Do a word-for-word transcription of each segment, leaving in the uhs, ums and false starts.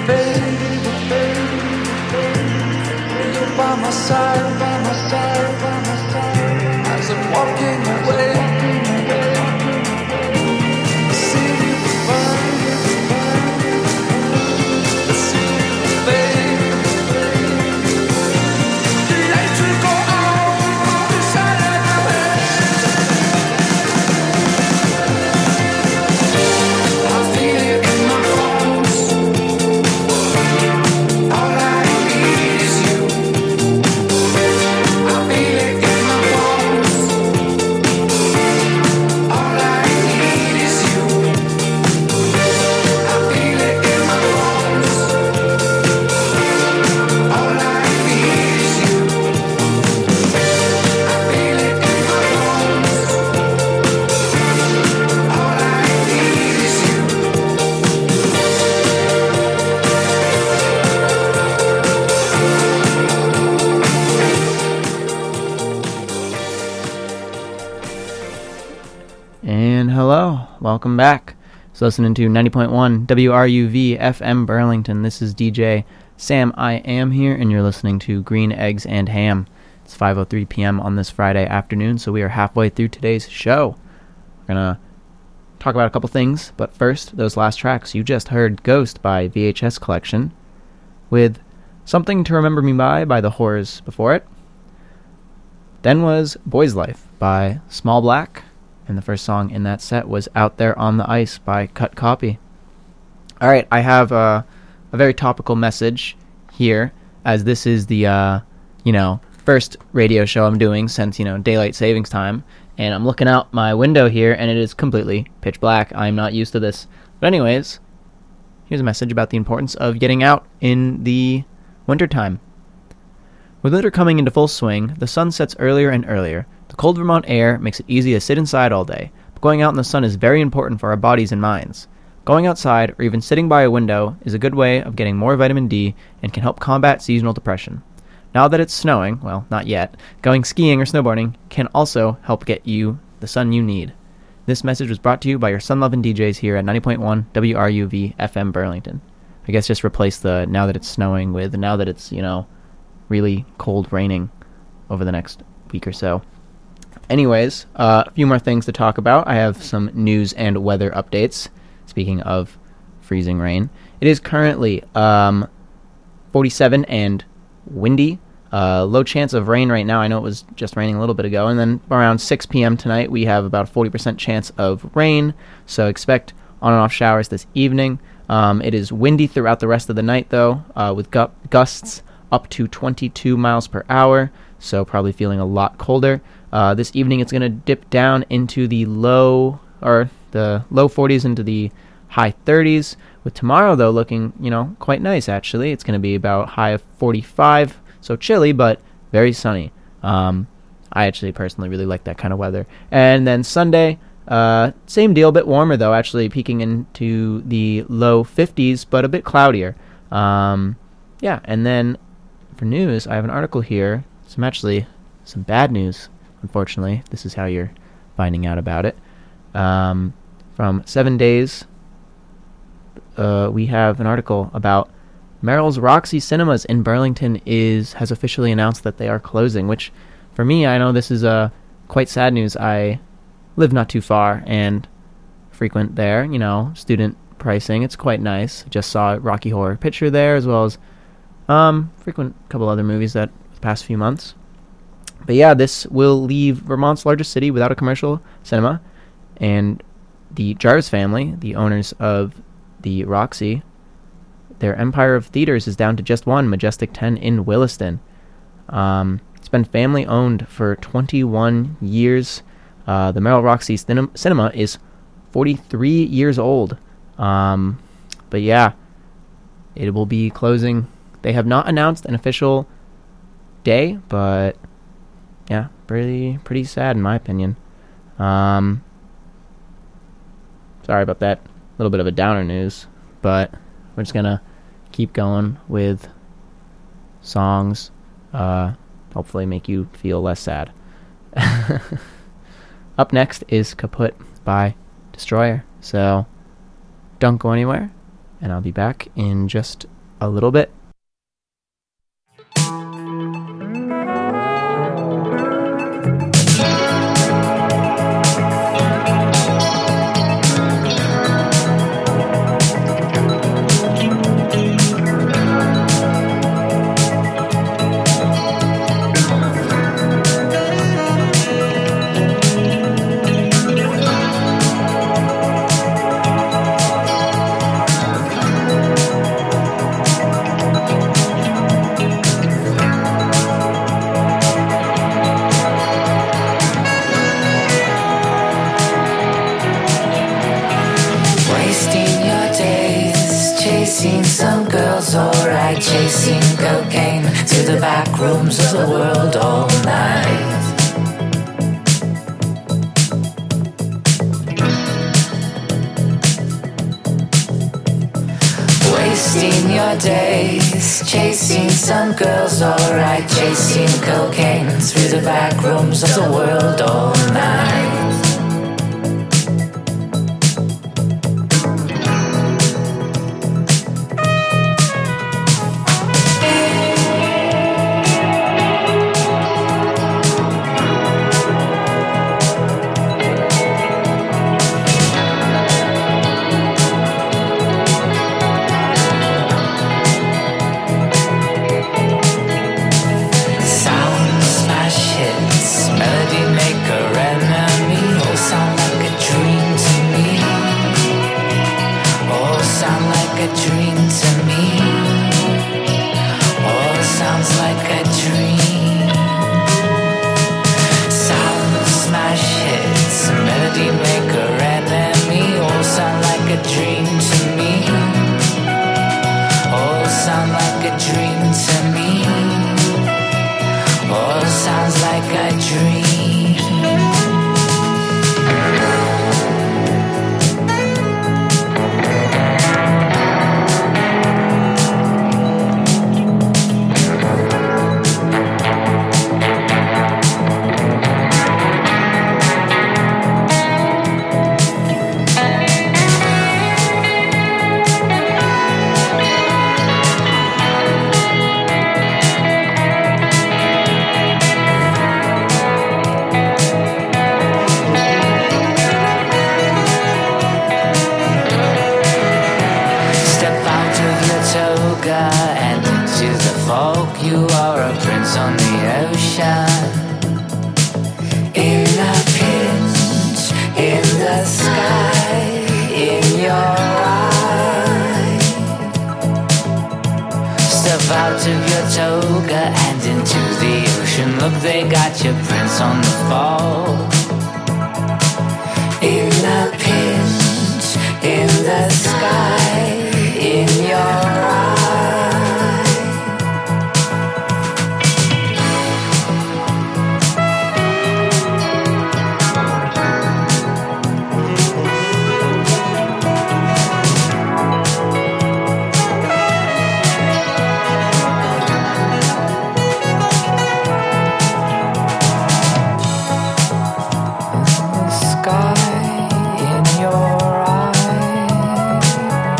Welcome back. So listening to ninety point one W R U V F M Burlington. This is D J Sam I Am here, and you're listening to Green Eggs and Ham. It's five oh three p.m. on this Friday afternoon, so we are halfway through today's show. We're going to talk about a couple things, but first, those last tracks. You just heard Ghost by V H S Collection, with Something to Remember Me By by The Horrors before it. Then was Boy's Life by Small Black. And the first song in that set was Out There on the Ice by Cut Copy. All right, I have uh, a very topical message here, as this is the, uh, you know, first radio show I'm doing since, you know, daylight savings time. And I'm looking out my window here, and it is completely pitch black. I'm not used to this. But anyways, here's a message about the importance of getting out in the wintertime. With winter coming into full swing, the sun sets earlier and earlier. The cold Vermont air makes it easy to sit inside all day, but going out in the sun is very important for our bodies and minds. Going outside, or even sitting by a window, is a good way of getting more vitamin D and can help combat seasonal depression. Now that it's snowing, well, not yet, going skiing or snowboarding can also help get you the sun you need. This message was brought to you by your sun-loving D Js here at ninety point one W R U V F M Burlington. I guess just replace the now that it's snowing with now that it's, you know, really cold raining over the next week or so. Anyways, uh, a few more things to talk about. I have some news and weather updates. Speaking of freezing rain, it is currently um, forty-seven and windy. Uh, low chance of rain right now. I know it was just raining a little bit ago. And then around six p.m. tonight, we have about a forty percent chance of rain. So expect on and off showers this evening. Um, it is windy throughout the rest of the night, though, uh, with gu- gusts up to twenty-two miles per hour. So probably feeling a lot colder. Uh, this evening it's going to dip down into the low, or the low forties into the high thirties. With tomorrow, though, looking, you know, quite nice, actually. It's going to be about high of forty-five, so chilly, but very sunny. Um, I actually personally really like that kind of weather. And then Sunday, uh, same deal, a bit warmer, though, actually peaking into the low fifties, but a bit cloudier. Um, yeah, and then for news, I have an article here. Some actually, some bad news. Unfortunately, this is how you're finding out about it. Um, from Seven Days, uh, we have an article about Merrill's Roxy Cinemas in Burlington is has officially announced that they are closing, which for me, I know this is uh, quite sad news. I live not too far and frequent there, you know, student pricing. It's quite nice. Just saw Rocky Horror Picture there, as well as um, frequent a couple other movies that the past few months. But yeah, this will leave Vermont's largest city without a commercial cinema, and the Jarvis family, the owners of the Roxy, their empire of theaters is down to just one, Majestic ten in Williston. Um, it's been family-owned for twenty-one years. Uh, the Merrill Roxy cin- Cinema is forty-three years old. Um, but yeah, it will be closing. They have not announced an official day, but yeah, pretty pretty sad in my opinion. Um, sorry about that. A little bit of a downer news, but we're just gonna keep going with songs. Uh, hopefully make you feel less sad. Up next is Kaput by Destroyer. So don't go anywhere, and I'll be back in just a little bit. Chasing cocaine to the back rooms of the world all night. Wasting your days chasing some girls, alright. Chasing cocaine through the back rooms of the world all night. Sky in your eyes.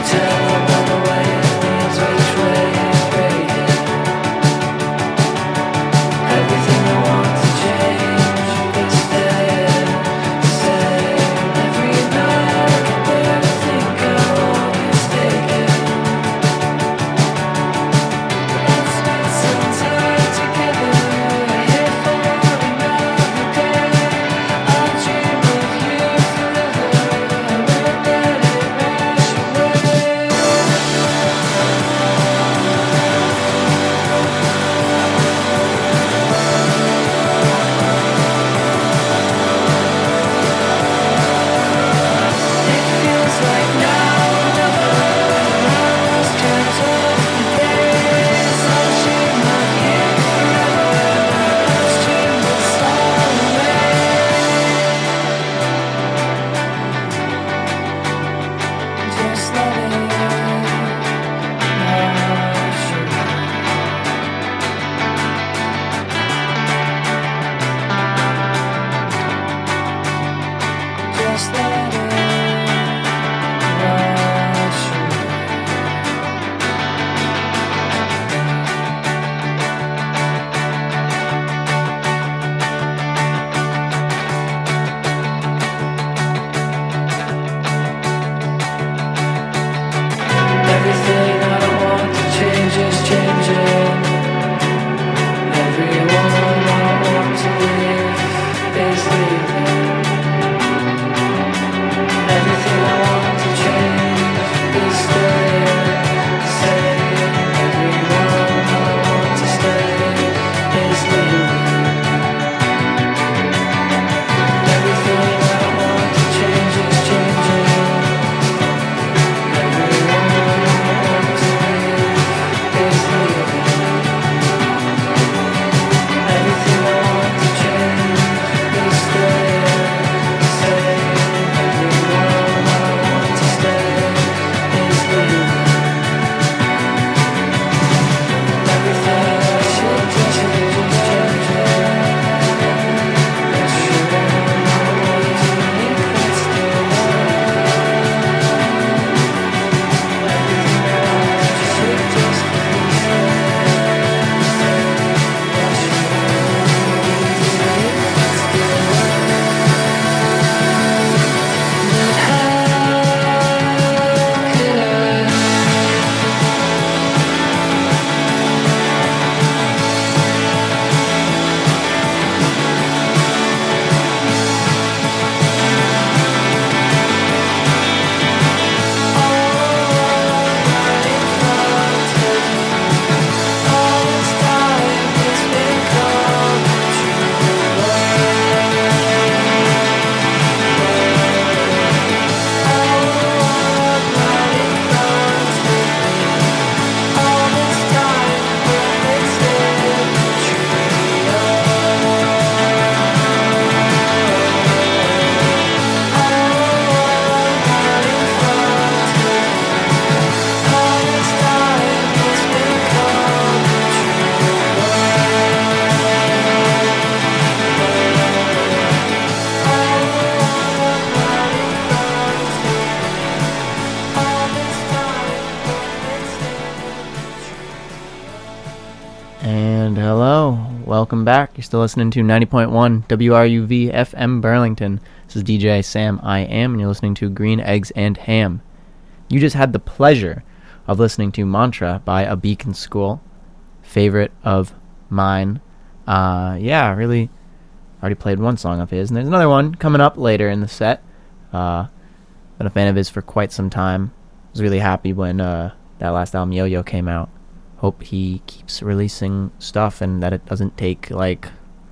Welcome back. You're still listening to ninety point one W R U V F M Burlington. This is D J Sam I Am, and you're listening to Green Eggs and Ham. You just had the pleasure of listening to Mantra by A Beacon School. Favorite of mine. Uh, yeah, really already played one song of his, and there's another one coming up later in the set. Uh, been a fan of his for quite some time. Was really happy when uh, that last album, Yo-Yo, came out. Hope he keeps releasing stuff and that it doesn't take like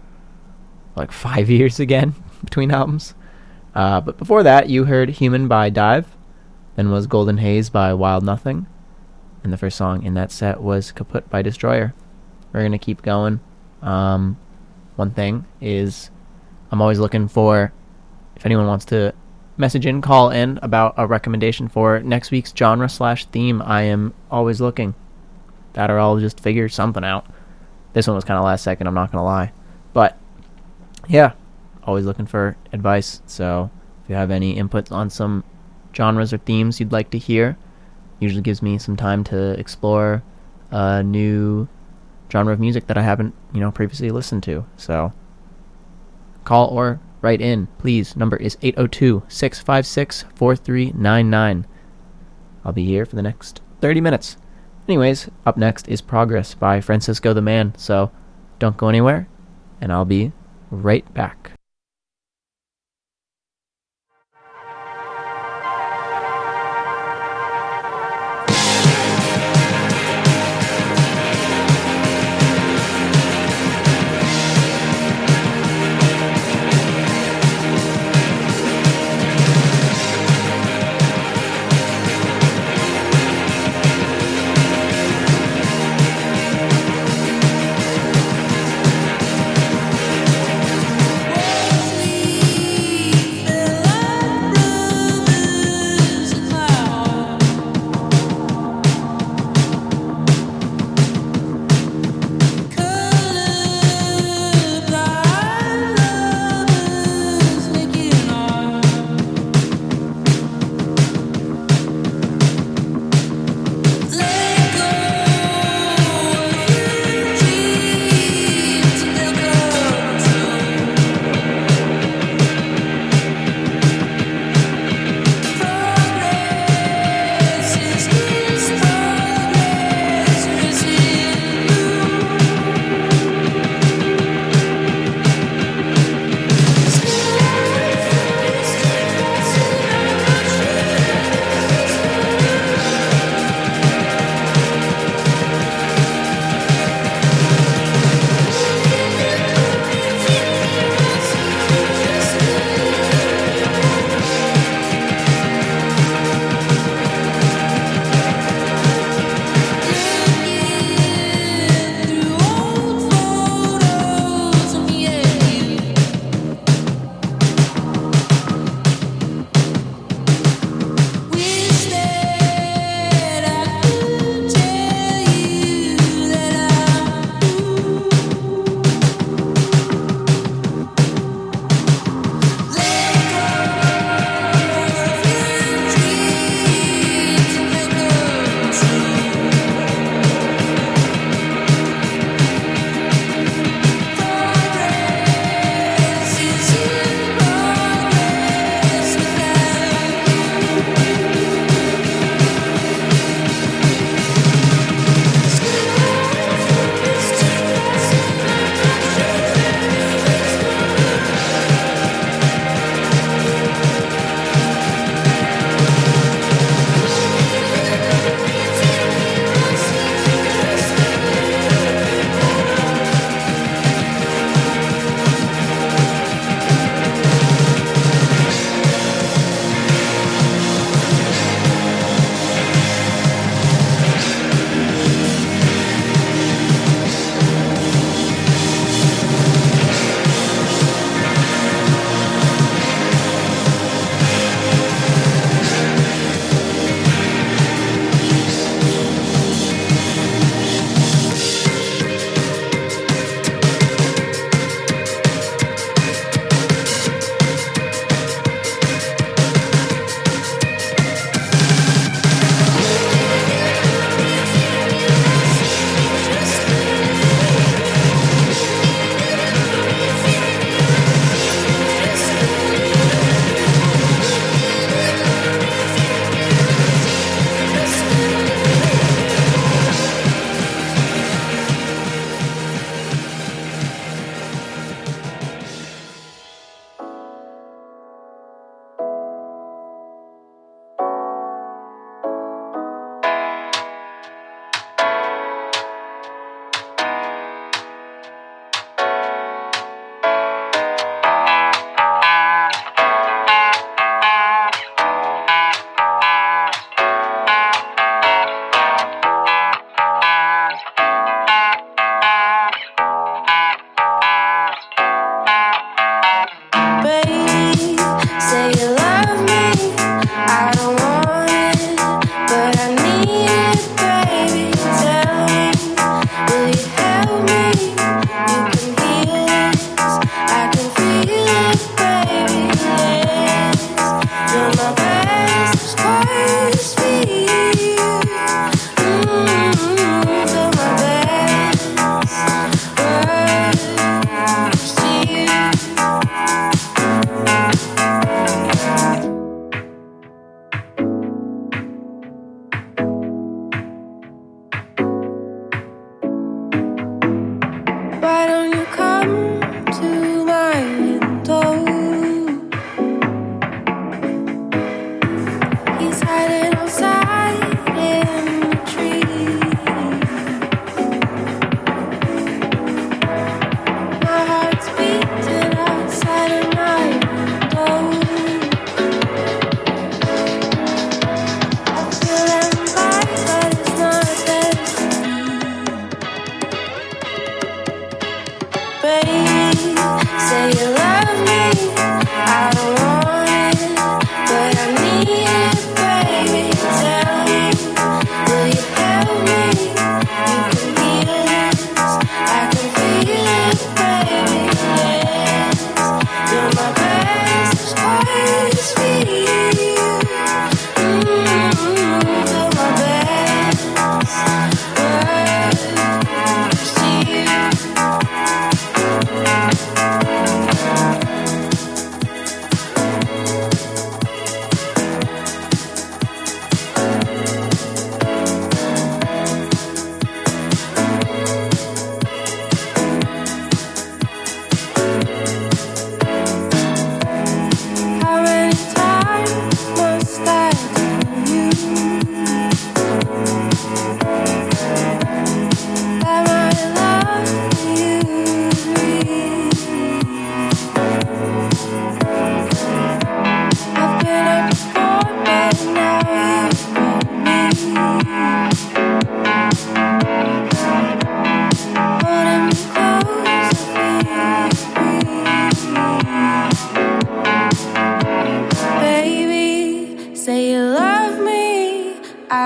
like five years again between albums. Uh, but before that, you heard Human by Dive, then was Golden Haze by Wild Nothing, and the first song in that set was Kaput by Destroyer. We're going to keep going. Um, one thing is I'm always looking for, if anyone wants to message in, call in about a recommendation for next week's genre slash theme. I am always looking. That or I'll just figure something out. This one was kind of last second, I'm not going to lie. But, yeah, always looking for advice. So, if you have any input on some genres or themes you'd like to hear, Usually gives me some time to explore a new genre of music that I haven't, you know, previously listened to. So call or write in, please. Number is eight oh two, six five six, four three nine nine. I'll be here for the next thirty minutes. Anyways, up next is Progress by Francisco the Man. So don't go anywhere, and I'll be right back. Whoa!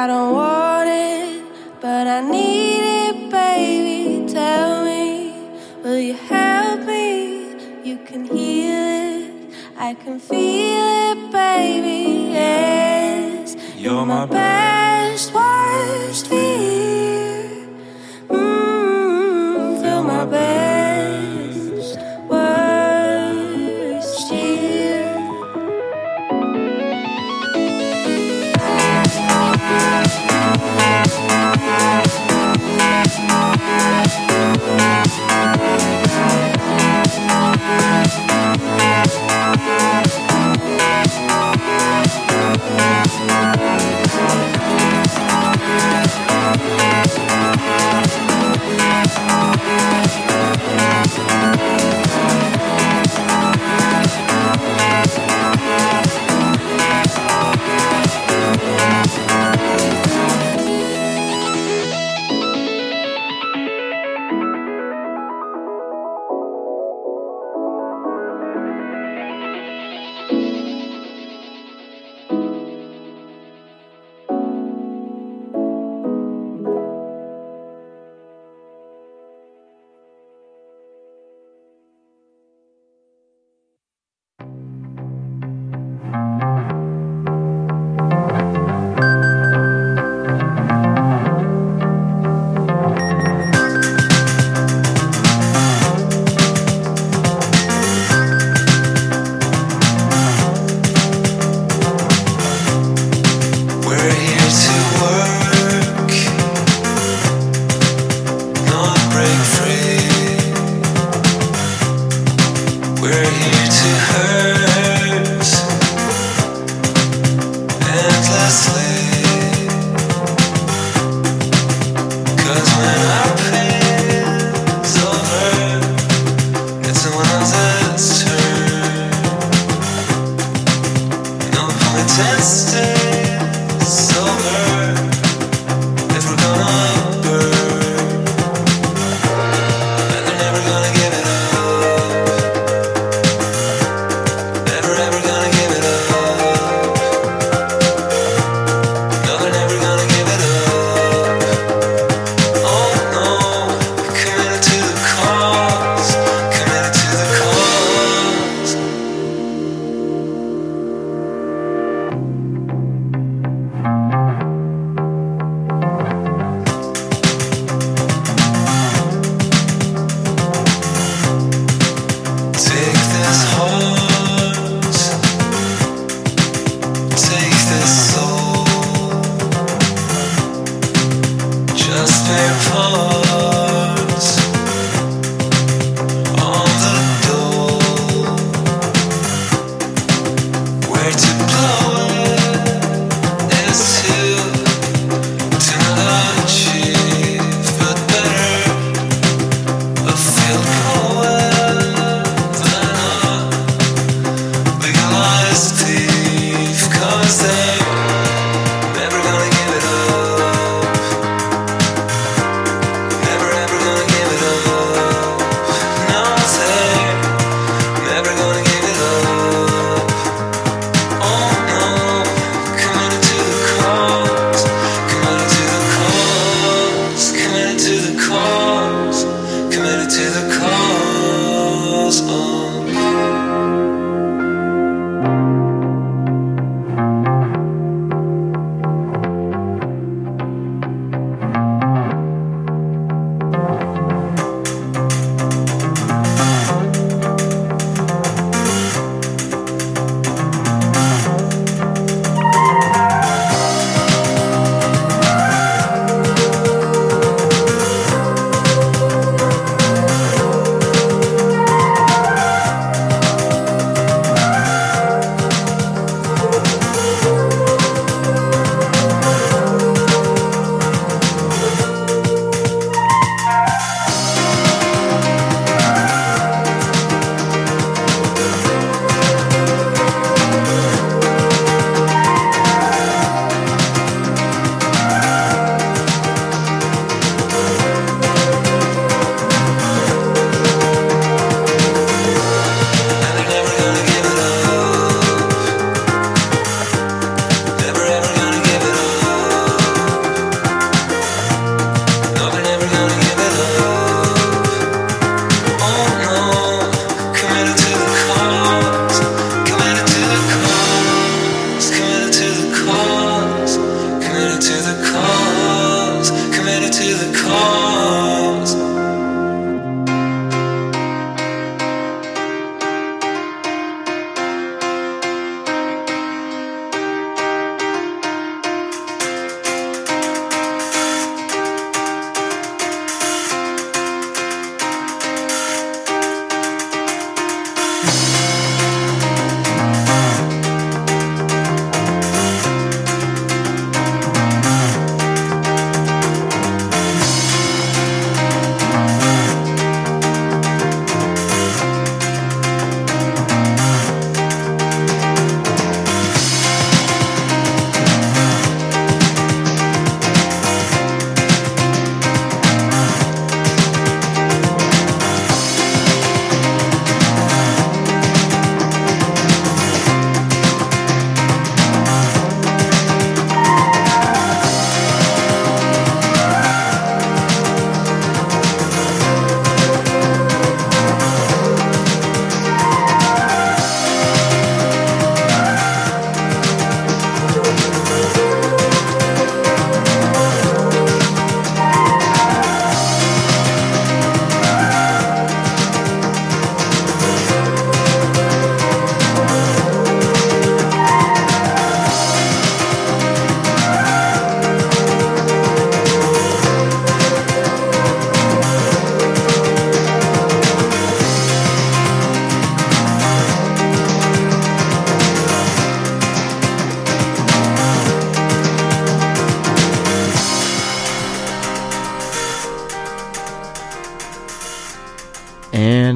I don't want it, but I need it, baby. Tell me, will you help me? You can heal it, I can feel it, baby. Yes, you're my best, worst fear. Mm, feel my best, worst year. Tested silver.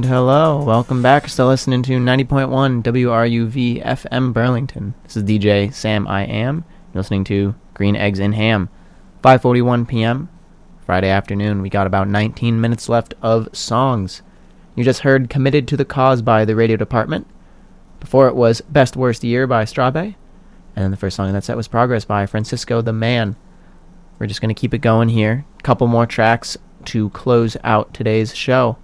And hello, welcome back. Still listening to ninety point one W R U V F M Burlington. This is D J Sam I Am. You're listening to Green Eggs and Ham. five forty-one p.m. Friday afternoon. We got about nineteen minutes left of songs. You just heard Committed to the Cause by the Radio Department. Before it was Best Worst Year by Strabe. And then the first song in that set was Progress by Francisco the Man. We're just going to keep it going here. A couple more tracks to close out today's show.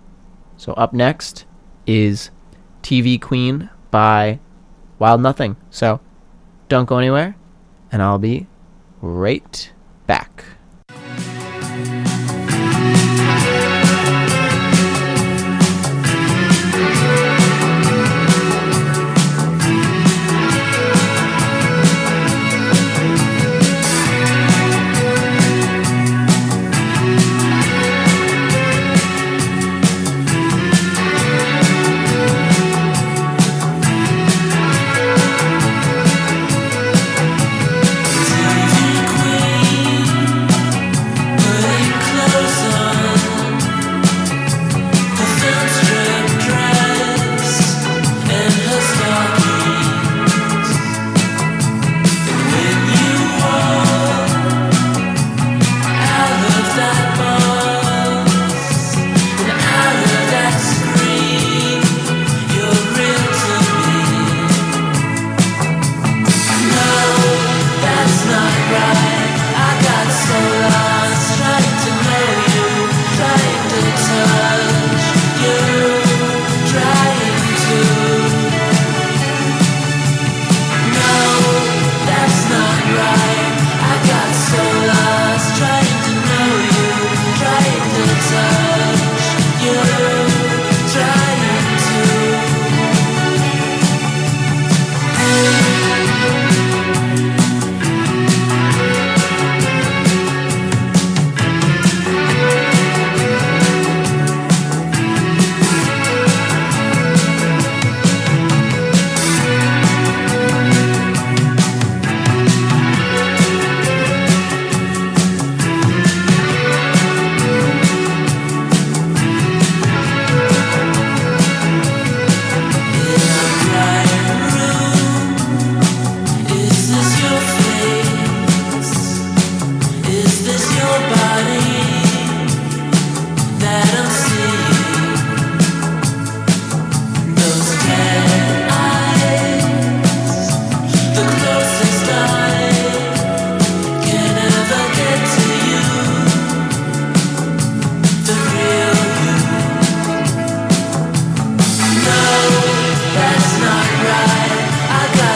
So up next is T V Queen by Wild Nothing. So don't go anywhere, and I'll be right back.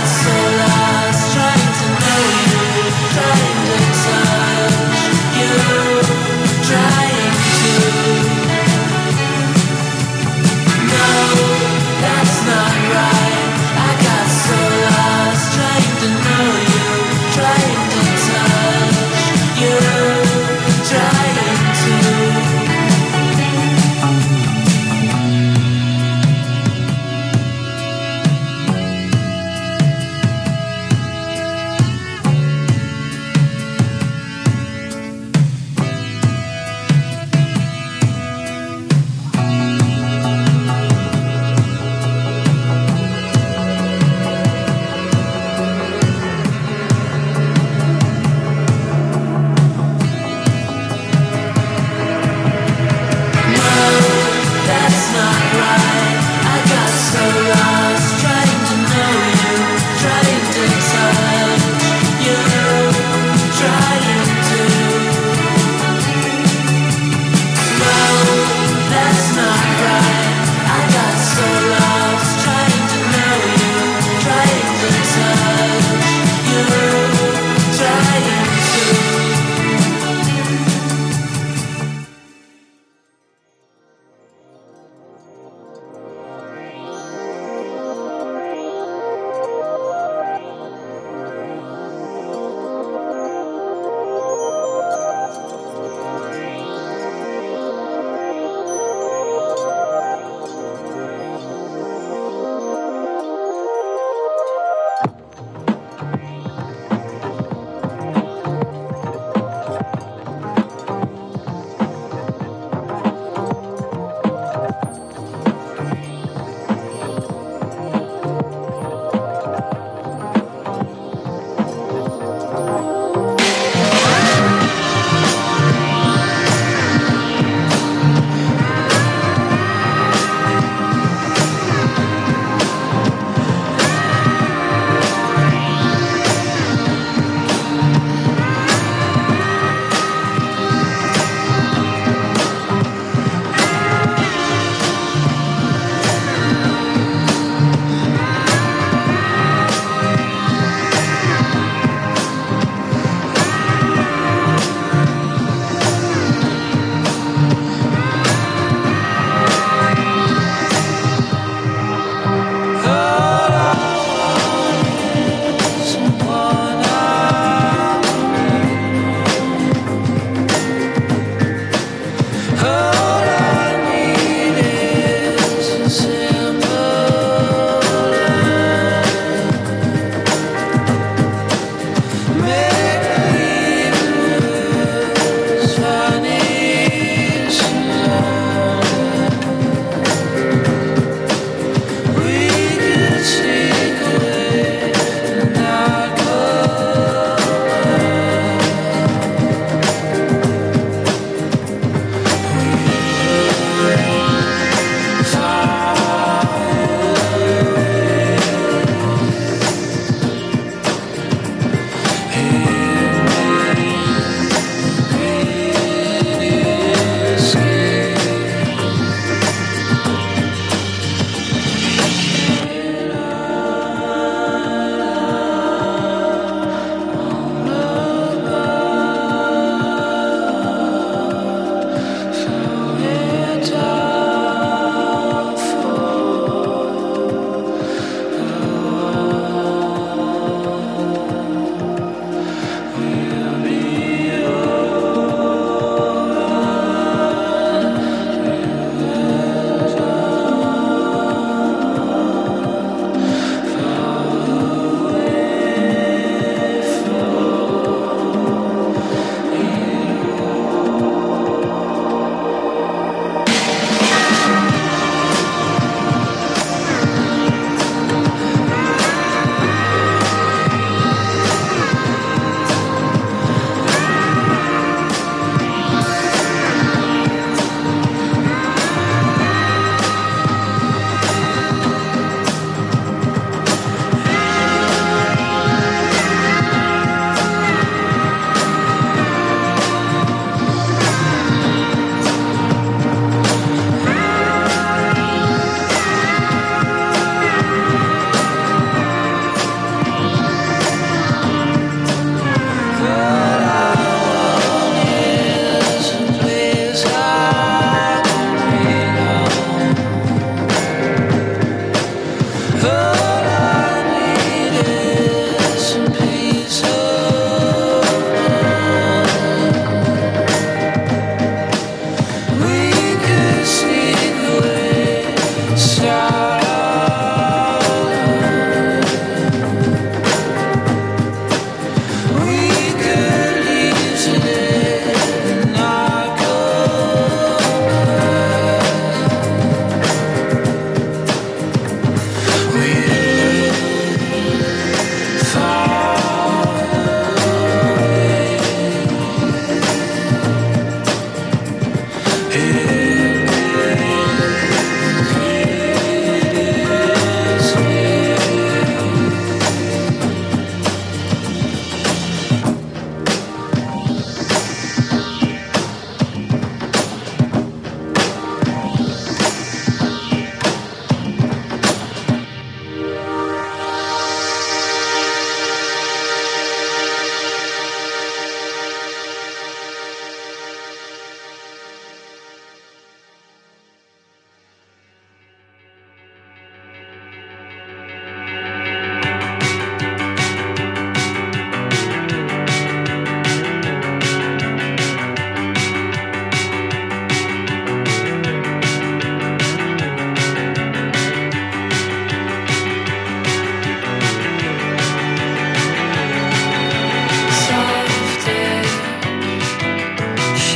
You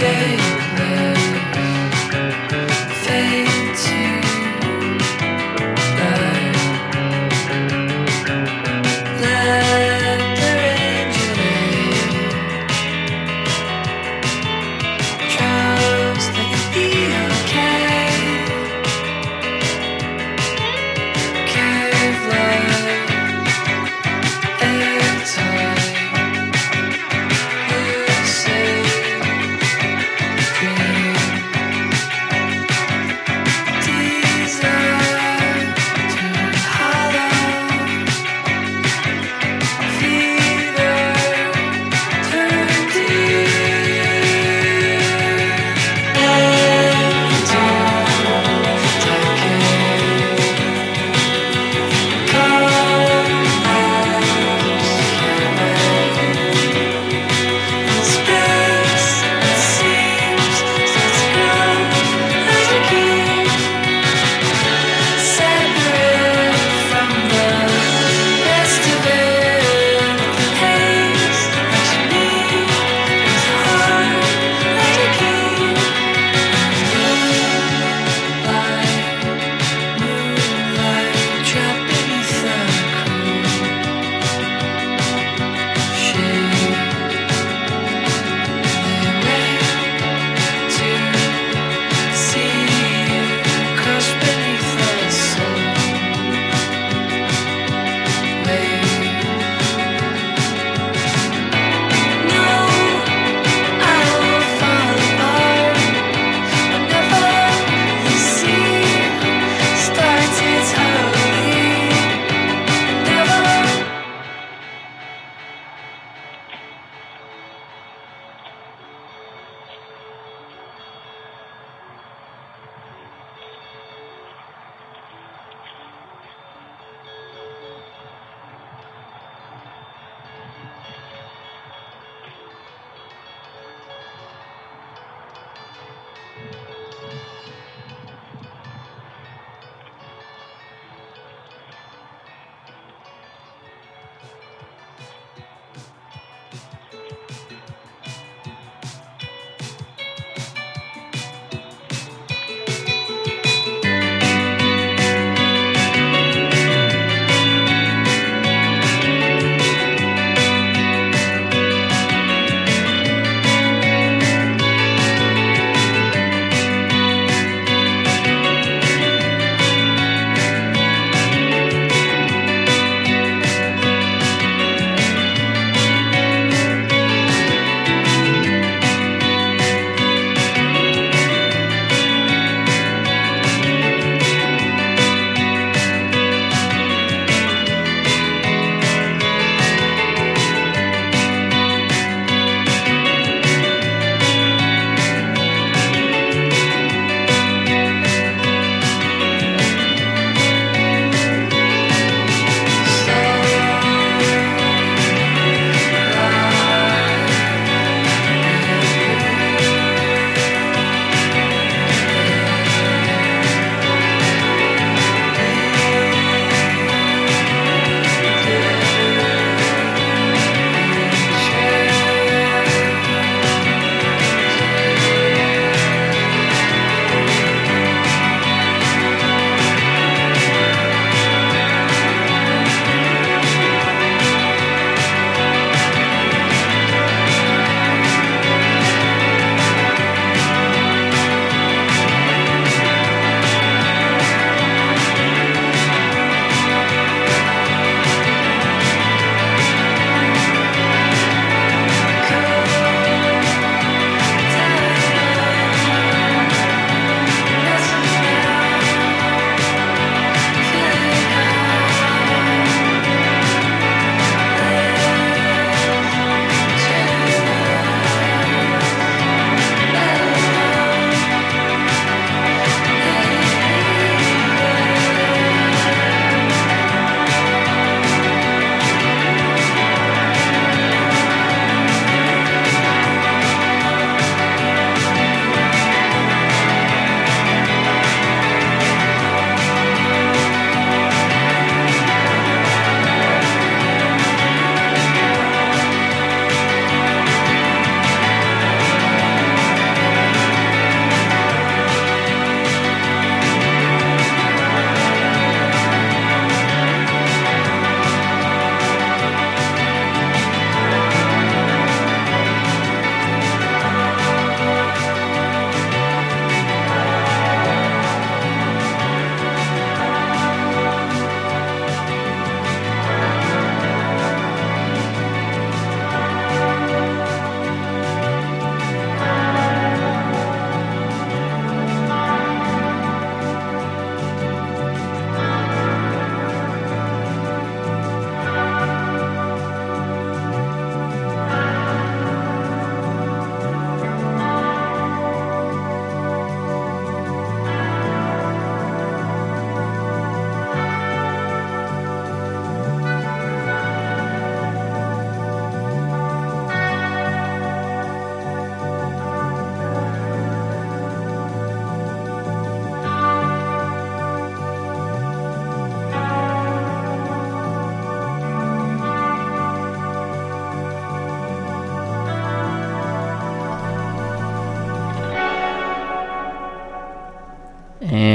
Airtime, you say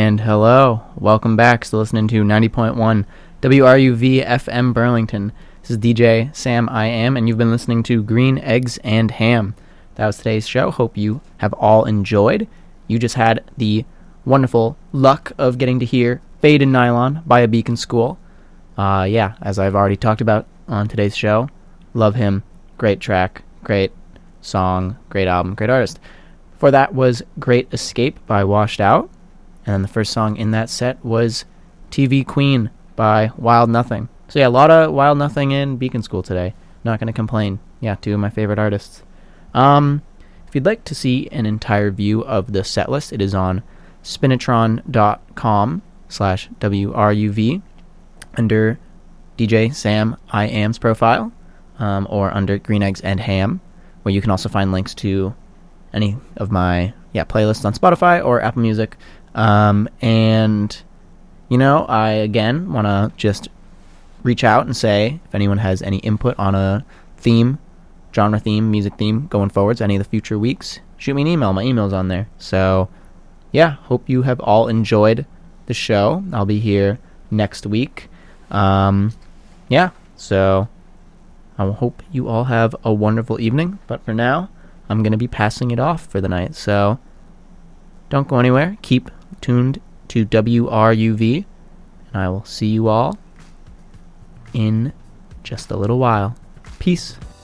And hello, welcome back. Still listening to ninety point one W R U V F M Burlington. This is D J Sam I Am, and you've been listening to Green Eggs and Ham. That was today's show. Hope you have all enjoyed. You just had the wonderful luck of getting to hear Fade in Nylon by A Beacon School. Uh, yeah, as I've already talked about on today's show, love him. Great track, great song, great album, great artist. Before that was Great Escape by Washed Out. And then the first song in that set was T V Queen by Wild Nothing. So yeah, a lot of Wild Nothing in Beacon School today. Not going to complain. Yeah, two of my favorite artists. Um, if you'd like to see an entire view of the set list, it is on spinatron.com slash WRUV under D J Sam I Am's profile, um, or under Green Eggs and Ham, where you can also find links to any of my yeah playlists on Spotify or Apple Music. Um, and, you know, I, again, want to just reach out and say if anyone has any input on a theme, genre theme, music theme going forwards, any of the future weeks, shoot me an email. My email's on there. So, yeah, hope you have all enjoyed the show. I'll be here next week. Um, yeah, so I hope you all have a wonderful evening. But for now, I'm going to be passing it off for the night. So don't go anywhere. Keep tuned to W R U V, and I will see you all in just a little while. Peace.